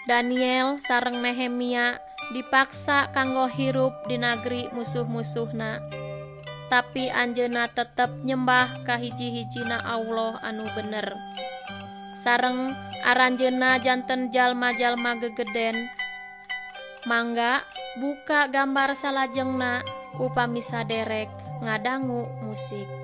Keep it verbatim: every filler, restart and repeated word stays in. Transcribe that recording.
Daniel sareng Nehemia dipaksa kanggo hirup di negeri musuh-musuhna. Tapi anjeunna tetep nyembah ka hiji-hijina Allah anu bener. Sareng aranjeunna janten jalma-jalma gegeden. Mangga buka gambar salajengna upami saderek ngadangu musik.